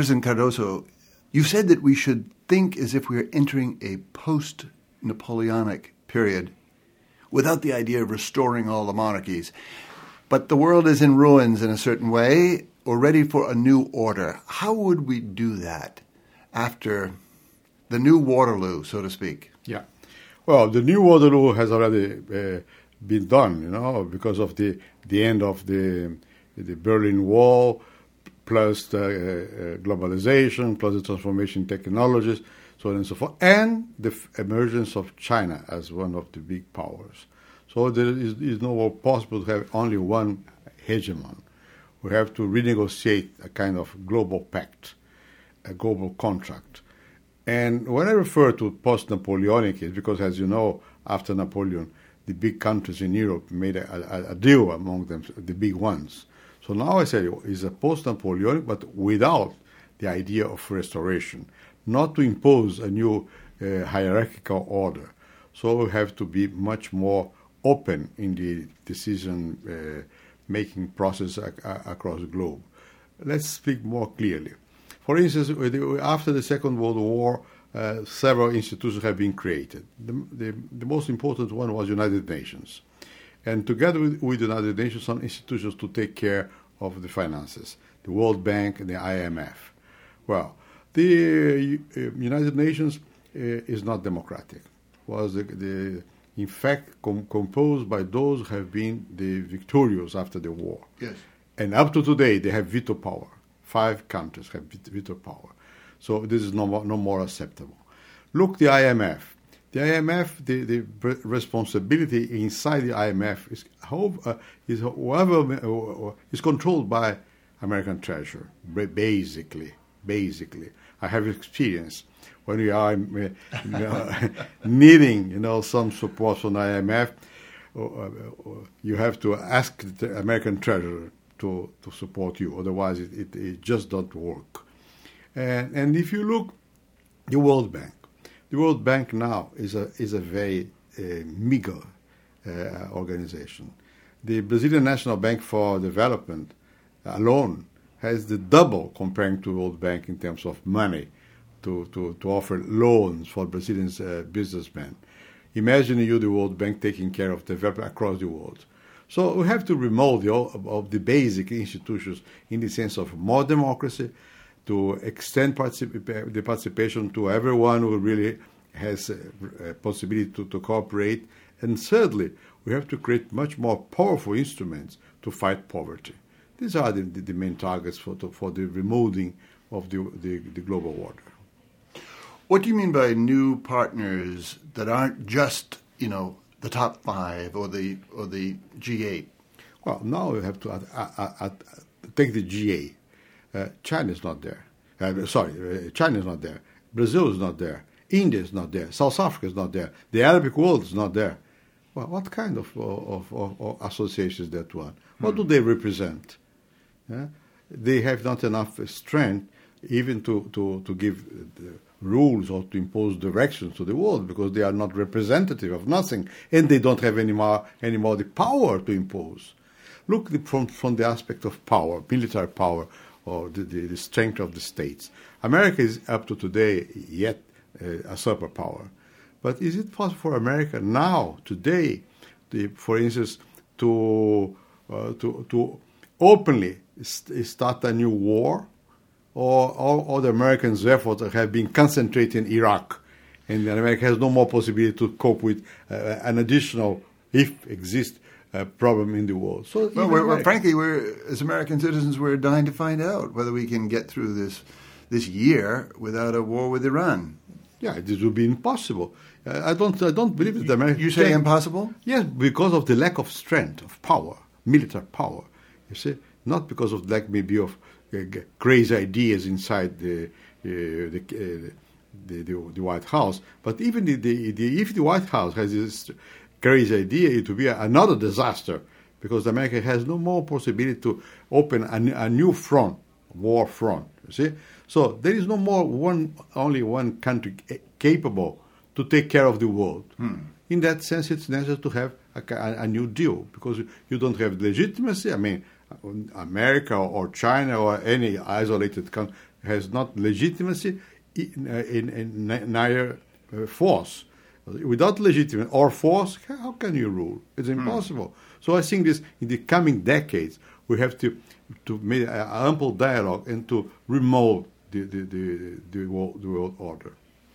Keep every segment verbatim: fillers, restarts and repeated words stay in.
President Cardoso, you said that we should think as if we are entering a post-Napoleonic period without the idea of restoring all the monarchies. But the world is in ruins in a certain way, or ready for a new order. How would we do that after the new Waterloo, so to speak? Yeah. Well, the new Waterloo has already uh, been done, you know, because of the, the end of the, the Berlin Wall, plus the uh, globalization, plus the transformation in technologies, so on and so forth, and the f- emergence of China as one of the big powers. So there is, is no more possible to have only one hegemon. We have to renegotiate a kind of global pact, a global contract. And when I refer to post-Napoleonic, it's because, as you know, after Napoleon, the big countries in Europe made a, a, a deal among them, the big ones. So now I say it's a post-Napoleonic, but without the idea of restoration, not to impose a new uh, hierarchical order. So we have to be much more open in the decision-making uh, process ac- across the globe. Let's speak more clearly. For instance, after the Second World War, uh, several institutions have been created. The, the, the most important one was United Nations. And together with, with the United Nations, some institutions to take care of the finances, the World Bank and the I M F. Well, the uh, United Nations uh, is not democratic. Was the, the in fact com- composed by those who have been the victorious after the war. Yes. And up to today, they have veto power. Five countries have veto power. So this is no more, no more acceptable. Look, the I M F. The I M F, the, the responsibility inside the I M F is, how, uh, is whoever uh, is controlled by American Treasury, basically. Basically, I have experience when we are you know, needing, you know, some support from the I M F. Uh, uh, you have to ask the American Treasury to, to support you. Otherwise, it, it, it just don't work. And and if you look, the World Bank. The World Bank now is a is a very uh, meager uh, organization. The Brazilian National Bank for Development alone has the double comparing to the World Bank in terms of money to, to, to offer loans for Brazilian uh, businessmen. Imagine you, the World Bank, taking care of development across the world. So we have to remove the, of the basic institutions in the sense of more democracy, to extend particip- the participation to everyone who really has a, a possibility to, to cooperate. And thirdly, we have to create much more powerful instruments to fight poverty. These are the, the, the main targets for, to, for the removing of the, the, the global order. What do you mean by new partners that aren't just, you know, the top five or the or the G eight? Well, now we have to uh, uh, uh, take the G eight. Uh, China is not there. Uh, sorry, uh, China is not there. Brazil is not there. India is not there. South Africa is not there. The Arabic world is not there. Well, what kind of, of, of, of association is that one? What hmm. do they represent? Yeah? They have not enough strength even to, to, to give the rules or to impose directions to the world, because they are not representative of nothing, and they don't have any more, any more the power to impose. Look the, from, from the aspect of power, military power, or the, the, the strength of the states. America is up to today yet uh, a superpower. But is it possible for America now, today, the, for instance, to, uh, to, to openly st- start a new war? Or all, all the Americans' efforts have been concentrated in Iraq, and America has no more possibility to cope with uh, an additional, if exists, uh, problem in the world. So, well, we're, we're, frankly, we're as American citizens, we're dying to find out whether we can get through this this year without a war with Iran. Yeah, this would be impossible. Uh, I don't, I don't believe that the Americans. You say impossible? Yes, because of the lack of strength, of power, military power. You see, not because of the lack maybe of crazy ideas inside the, uh, the, uh, the, the the White House, but even the, the, the, if the White House has this crazy idea, it will be another disaster, because America has no more possibility to open a, a new front, war front. You see, so there is no more one only one country capable to take care of the world. Hmm. In that sense, it's necessary to have a, a, a new deal, because you don't have legitimacy. I mean, America or China or any isolated country has not legitimacy in, uh, in, in neither uh, force. Without legitimacy or force, how can you rule? It's impossible. Mm. So I think this in the coming decades we have to to make an ample dialogue and to remove the the the, the, world, the world order.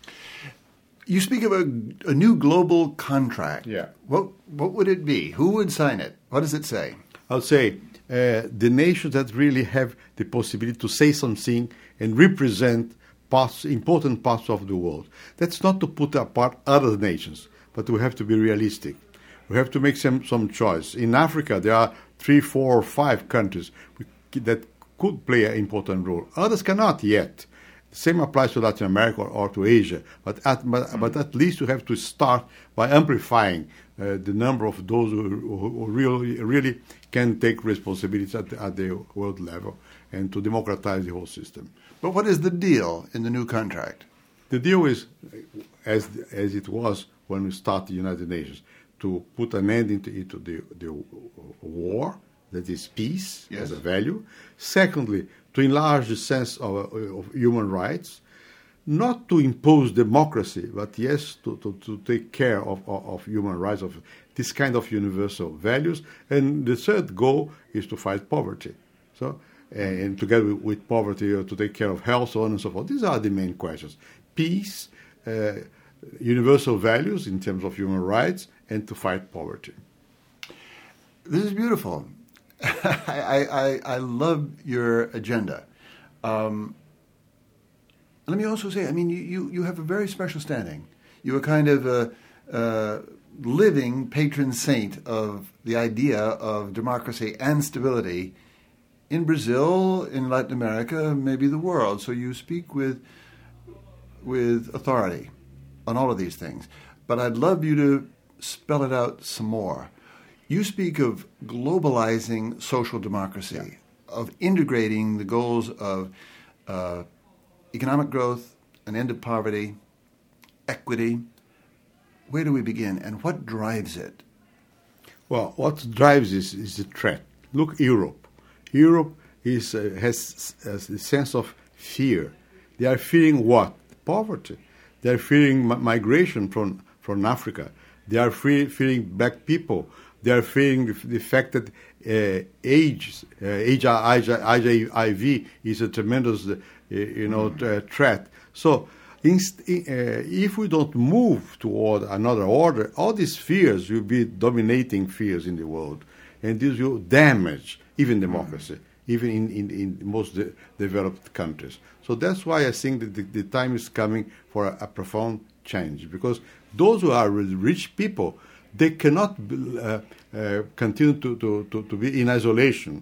You speak of a, a new global contract. Yeah. What what would it be? Who would sign it? What does it say? I'll say uh, the nations that really have the possibility to say something and represent parts, important parts of the world. That's not to put apart other nations, but we have to be realistic. We have to make some, some choice. In Africa, there are three, four, or five countries that could play an important role. Others cannot yet. The same applies to Latin America or, or to Asia. But at, but, mm. but at least we have to start by amplifying uh, the number of those who, who, who really, really can take responsibilities at the, at the world level and to democratize the whole system. But what is the deal in the new contract? The deal is, as as it was when we started the United Nations, to put an end into, into the, the war, that is peace yes. as a value. Secondly, to enlarge the sense of, of human rights, not to impose democracy, but yes, to, to, to take care of, of, of human rights, of this kind of universal values. And the third goal is to fight poverty. So. And together with, with poverty, uh, to take care of health, so on and so forth. These are the main questions. Peace, uh, universal values in terms of human rights, and to fight poverty. This is beautiful. I, I, I love your agenda. Um, let me also say, I mean, you, you, you have a very special standing. You're a kind of a, a living patron saint of the idea of democracy and stability in Brazil, in Latin America, maybe the world. So you speak with with authority on all of these things. But I'd love you to spell it out some more. You speak of globalizing social democracy, yeah. of integrating the goals of uh, economic growth, an end of poverty, equity. Where do we begin, and what drives it? Well, what drives this is the threat. Look, Europe. Europe is, uh, has, has a sense of fear. They are fearing what? Poverty. They are fearing m- migration from, from Africa. They are fe- fearing black people. They are fearing the, the fact that uh, AIDS, uh, H I V is a tremendous, uh, you know, mm-hmm. uh, threat. So, inst- uh, if we don't move toward another order, all these fears will be dominating fears in the world, and this will damage even democracy, mm. even in, in, in most de- developed countries. So that's why I think that the, the time is coming for a, a profound change, because those who are rich people, they cannot uh, uh, continue to, to, to, to be in isolation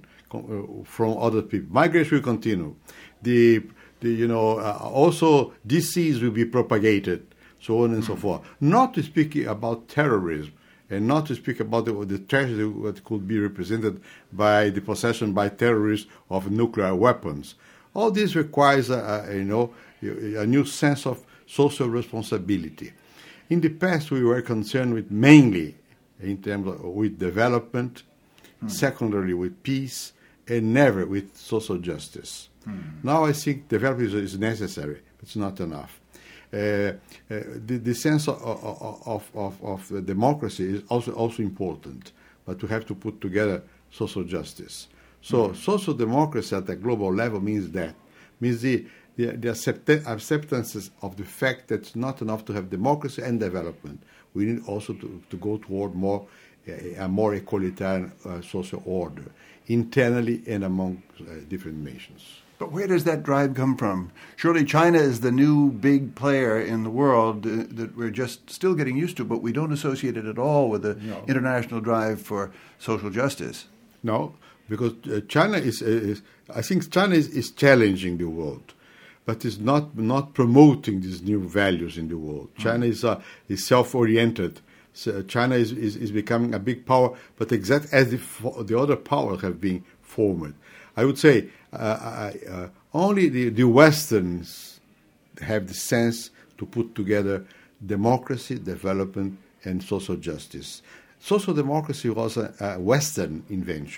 from other people. Migration will continue. The, the you know uh, also disease will be propagated, so on and mm. so forth. Not to speak about terrorism, and not to speak about the, the tragedy that could be represented by the possession by terrorists of nuclear weapons. All this requires, a, a, you know, a new sense of social responsibility. In the past, we were concerned with mainly in terms of with development, hmm. secondarily with peace, and never with social justice. Hmm. Now I think development is necessary, but it's not enough. Uh, uh, the, the sense of, of, of, of democracy is also, also important, but we have to put together social justice. So mm-hmm. social democracy at the global level means that, means the, the, the accept- acceptance of the fact that it's not enough to have democracy and development. We need also to, to go toward more a, a more egalitarian uh, social order, internally and among uh, different nations. But where does that drive come from? Surely China is the new big player in the world uh, that we're just still getting used to, but we don't associate it at all with the no. international drive for social justice. No, because uh, China is, uh, is, I think China is, is challenging the world, but is not not promoting these new values in the world. Mm. China is uh, is self-oriented. So China is, is, is becoming a big power, but exactly as the, the other powers have been formed. I would say uh, uh, only the, the Westerns have the sense to put together democracy, development, and social justice. Social democracy was a, a Western invention.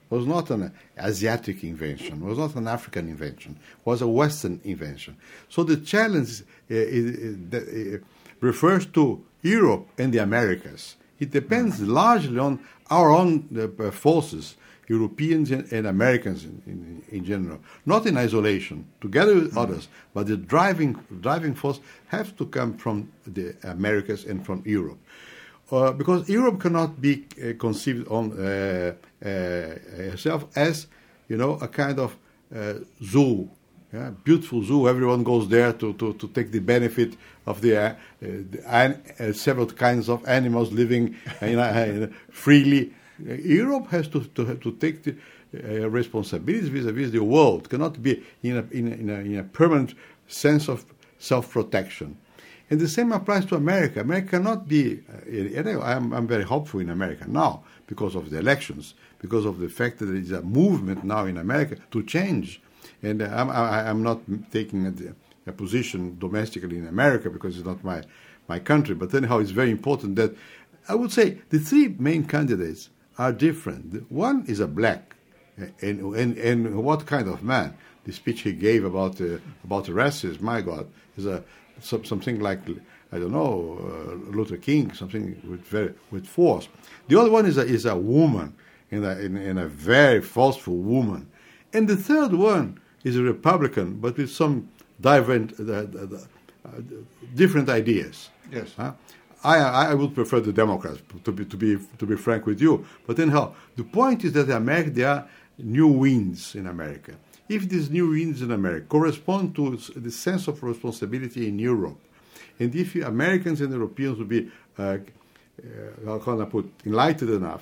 was not an Asiatic invention, was not an African invention, was a Western invention. So the challenge uh, is, uh, refers to Europe and the Americas. It depends largely on our own uh, forces, Europeans and, and Americans in, in, in general, not in isolation, together with mm-hmm. others, but the driving driving force has to come from the Americas and from Europe. Uh, because Europe cannot be uh, conceived on uh, uh, herself as, you know, a kind of uh, zoo, yeah? Beautiful zoo. Everyone goes there to, to, to take the benefit of the, uh, the uh, several kinds of animals living in, uh, freely. Uh, Europe has to, to, to take the uh, responsibilities vis-à-vis the world. It cannot be in a, in, a, in, a, in a permanent sense of self-protection. And the same applies to America. America cannot be, uh, I'm, I'm very hopeful in America now because of the elections, because of the fact that there is a movement now in America to change. And uh, I'm, I, I'm not taking a, a position domestically in America because it's not my, my country. But anyhow, it's very important that, I would say, the three main candidates are different. One is a black, and, and, and what kind of man? The speech he gave about, uh, about racism, my God, is a... Some, something like, I don't know, uh, Luther King, something with very with force. The other one is a, is a woman, and a, in, in a very forceful woman. And the third one is a Republican, but with some different, uh, uh, different ideas. Yes. Huh? I, I would prefer the Democrats, to be, to be, to be frank with you. But anyhow, the point is that in America, there are new winds in America. If these new winds in America correspond to the sense of responsibility in Europe, and if Americans and Europeans would be, uh, uh, how can I put, enlightened enough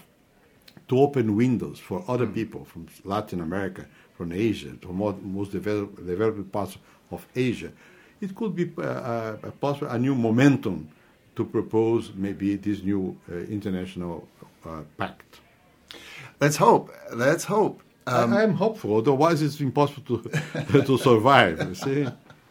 to open windows for other people from Latin America, from Asia, to more, most developed, developed parts of Asia, it could be uh, uh, possible a new momentum to propose maybe this new uh, international uh, pact. Let's hope. Let's hope. Um, I am hopeful, otherwise it's impossible to to survive. You see?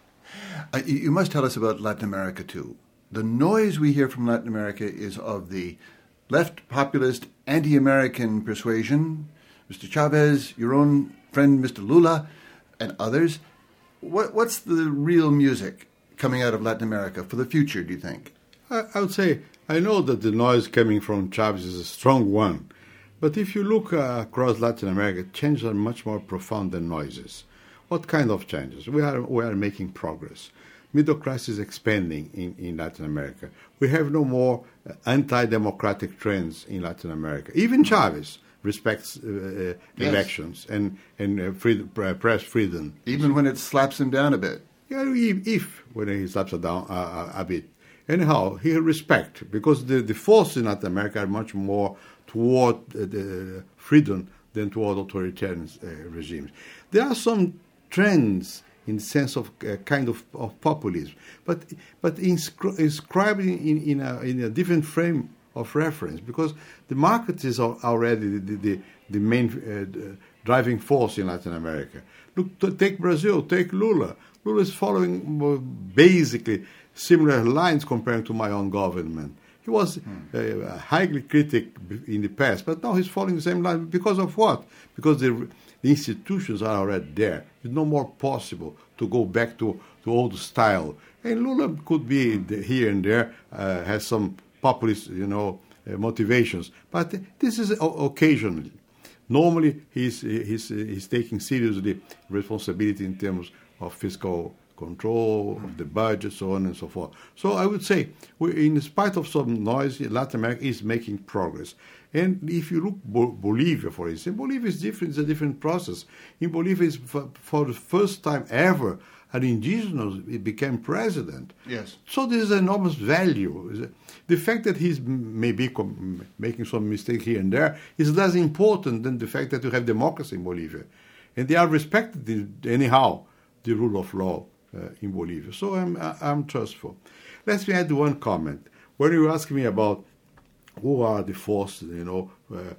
Uh, you must tell us about Latin America too. The noise we hear from Latin America is of the left populist, anti-American persuasion. Mister Chavez, your own friend Mister Lula, and others. What, what's the real music coming out of Latin America for the future, do you think? I, I would say, I know that the noise coming from Chavez is a strong one. But if you look uh, across Latin America, changes are much more profound than noises. What kind of changes? We are we are making progress. Middle class is expanding in, in Latin America. We have no more uh, anti-democratic trends in Latin America. Even Chavez respects uh, uh, yes. elections and, and uh, free, uh, press freedom. Even when it slaps him down a bit. Yeah, if, if when he slaps it down uh, a bit. Anyhow, he respect, because the, the forces in Latin America are much more toward uh, the freedom than toward authoritarian uh, regimes. There are some trends in the sense of uh, kind of, of populism, but but inscri- inscribed in, in, a, in a different frame of reference, because the market is already the, the, the main uh, driving force in Latin America. Look, to take Brazil, take Lula. Lula is following basically similar lines compared to my own government. He was hmm. uh, highly critical in the past, but now he's following the same line. Because of what? Because the, the institutions are already there. It's no more possible to go back to, to old style. And Lula could be here and there, uh, has some populist, you know, uh, motivations. But this is occasionally. Normally, he's, he's, he's taking seriously responsibility in terms of fiscal control of the budget, so on and so forth. So I would say, we, in spite of some noise, Latin America is making progress. And if you look Bo- Bolivia, for instance, Bolivia is different. It's a different process. In Bolivia, is for, for the first time ever, an indigenous became president. Yes. So there is enormous value. The fact that he's maybe com- making some mistake here and there is less important than the fact that you have democracy in Bolivia. And they are respected anyhow, the rule of law. Uh, in Bolivia. So I'm I'm trustful. Let me add one comment. When you ask me about who are the forces, you know, uh,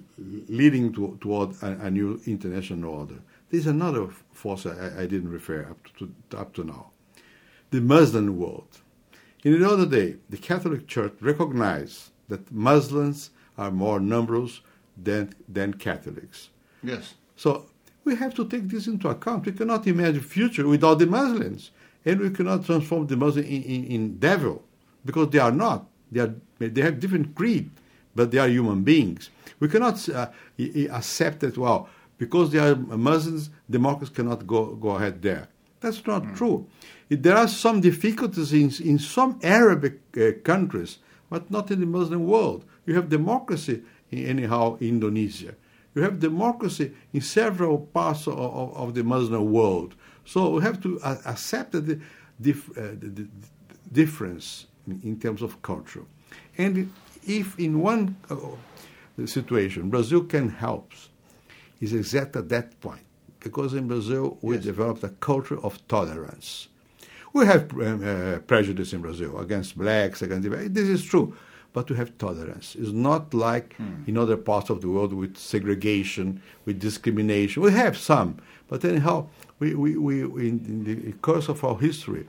leading to, toward a, a new international order, there's another force I, I didn't refer up to, to up to now. The Muslim world. In the other day, the Catholic Church recognized that Muslims are more numerous than than Catholics. Yes. So we have to take this into account. We cannot imagine a future without the Muslims, and we cannot transform the Muslim in, in, in devil, because they are not. They are they have different creed, but they are human beings. We cannot uh, accept that, well, because they are Muslims, democracy cannot go, go ahead there. That's not mm. true. There are some difficulties in, in some Arabic uh, countries, but not in the Muslim world. You have democracy, in, anyhow, in Indonesia. You have democracy in several parts of, of, of the Muslim world. So we have to uh, accept the, dif- uh, the, the difference in, in terms of culture. And if in one uh, situation Brazil can help, is exactly at that point. Because in Brazil we yes. developed a culture of tolerance. We have um, uh, prejudice in Brazil against blacks, against the, this is true. But we have tolerance. It's not like hmm. in other parts of the world with segregation, with discrimination. We have some, but anyhow, we, we, we, we in, in the course of our history,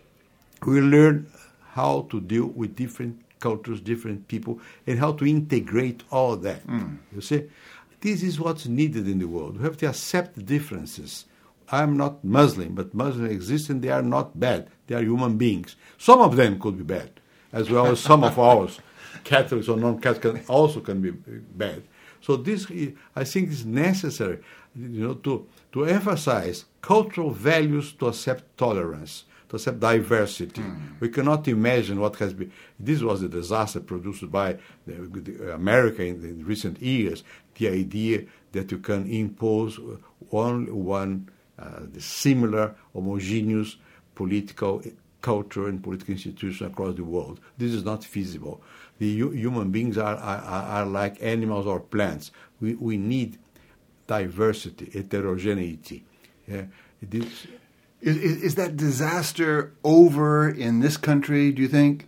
we learn how to deal with different cultures, different people, and how to integrate all that. Hmm. You see, this is what's needed in the world. We have to accept differences. I'm not Muslim, but Muslims exist and they are not bad. They are human beings. Some of them could be bad, as well as some of ours. Catholics or non-Catholics also can be bad. So this, I think, is necessary, you know, to, to emphasize cultural values, to accept tolerance, to accept diversity. Mm. We cannot imagine what has been. This was a disaster produced by the, the America in the recent years. The idea that you can impose only one uh, the similar, homogeneous political culture and political institution across the world. This is not feasible. The hu- human beings are, are, are like animals or plants. We, we need diversity, heterogeneity. Yeah, it is, is, is, is that disaster over in this country, do you think?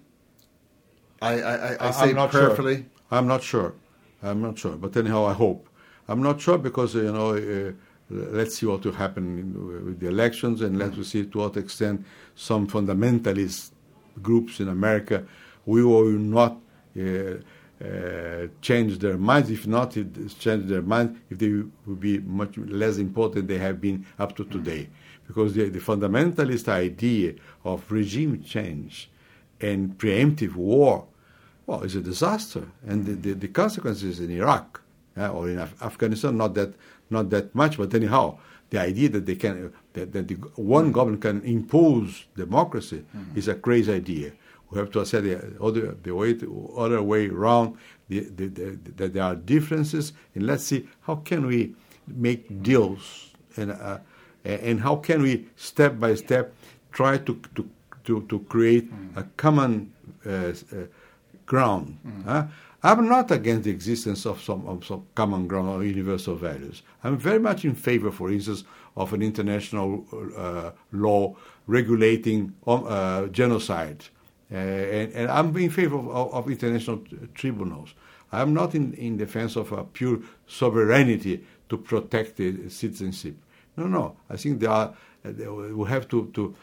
I, I, I say I'm not prayerfully. Sure. I'm not sure. I'm not sure. But anyhow, I hope. I'm not sure because, you know, uh, let's see what will happen in, with the elections, and let's mm. see to what extent some fundamentalist groups in America will or will not uh, uh, change their minds. If not, it change their minds, if they will be much less important than they have been up to today. Because the, the fundamentalist idea of regime change and preemptive war, well, is a disaster. And the, the, the consequences in Iraq uh, or in Af- Afghanistan, not that not that much, but anyhow, the idea that they can that, that the one government can impose democracy mm-hmm. is a crazy idea. We have to accept the other the way to, other way around. The, the, the, that there are differences, and let's see how can we make deals, and uh, and how can we step by step try to to to, to create mm-hmm. a common uh, uh, ground. Mm-hmm. Huh? I'm not against the existence of some, of some common ground or universal values. I'm very much in favor, for instance, of an international uh, law regulating um, uh, genocide. Uh, and, and I'm in favor of, of, of international t- tribunals. I'm not in, in defense of a pure sovereignty to protect the citizenship. No, no. I think there are, uh, we have to, to,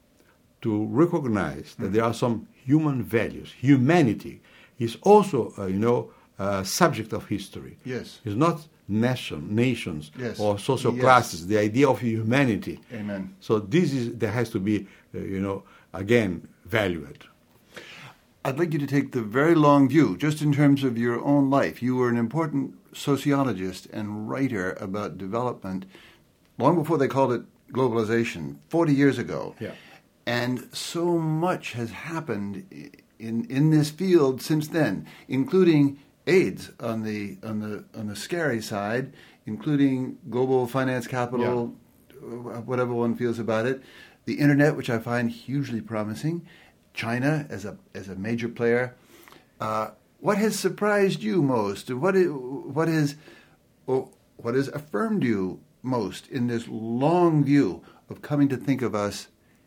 to recognize that there are some human values, humanity. Is also, uh, you know, uh, subject of history. Yes. It's not nation, nations yes. or social yes. classes. The idea of humanity. Amen. So this is there has to be, uh, you know, again valued. I'd like you to take the very long view, just in terms of your own life. You were an important sociologist and writer about development long before they called it globalization, forty years ago. Yeah. And so much has happened in in this field since then, including AIDS on the on the on the scary side, including global finance capital, yeah. whatever one feels about it, the internet, which I find hugely promising, China as a as a major player. Uh, what has surprised you most? What is, what is or what has affirmed you most in this long view of coming to think of us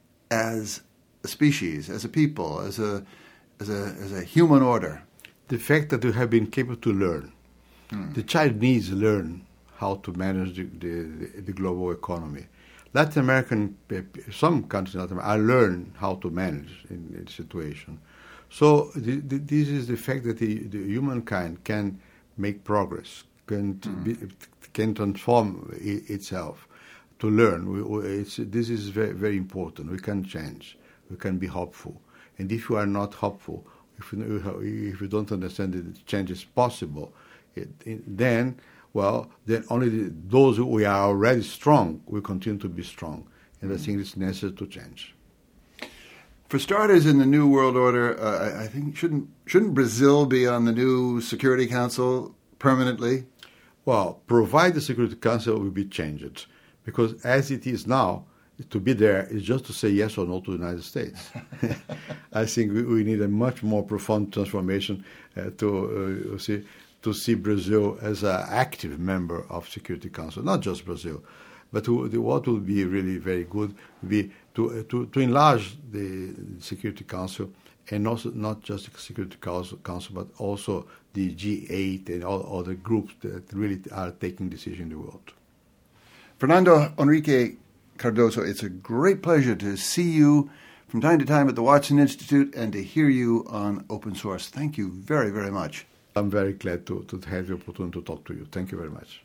as a species, as a people, as a As a, as a human order? The fact that we have been capable to learn. Hmm. The Chinese learn how to manage the, the, the global economy. Latin American, some countries in Latin America, are learn how to manage in, in the situation. So the, the, this is the fact that the, the humankind can make progress, can, hmm. be, can transform I- itself to learn. We, we, it's, this is very, very important. We can change. We can be hopeful. And if you are not hopeful, if you, if you don't understand that change is possible, it, it, then, well, then only the, those who we are already strong will continue to be strong. And I think it's necessary to change. For starters, in the new world order, uh, I think shouldn't shouldn't Brazil be on the new Security Council permanently? Well, provide the Security Council will be changed, because as it is now, to be there is just to say yes or no to the United States. I think we, we need a much more profound transformation uh, to uh, see to see Brazil as an active member of Security Council, not just Brazil. But to, the, what will be really very good would be to, uh, to, to enlarge the Security Council, and also not just the Security Council, Council but also the G eight and all other groups that really are taking decisions in the world. Fernando Henrique Cardoso, it's a great pleasure to see you from time to time at the Watson Institute and to hear you on Open Source. Thank you very, very much. I'm very glad to, to have the opportunity to talk to you. Thank you very much.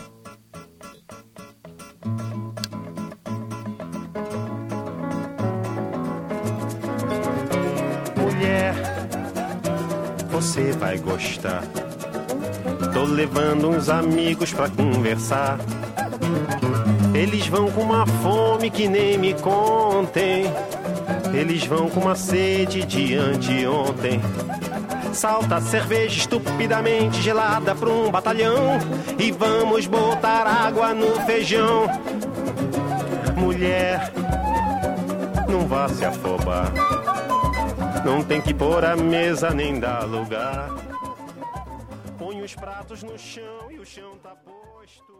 Mulher, você vai gostar. Tô levando uns amigos pra conversar. Eles vão com uma fome que nem me contem. Eles vão com uma sede de anteontem. Salta a cerveja estupidamente gelada pra um batalhão e vamos botar água no feijão. Mulher, não vá se afobar. Não tem que pôr a mesa nem dar lugar. Põe os pratos no chão e o chão tá posto.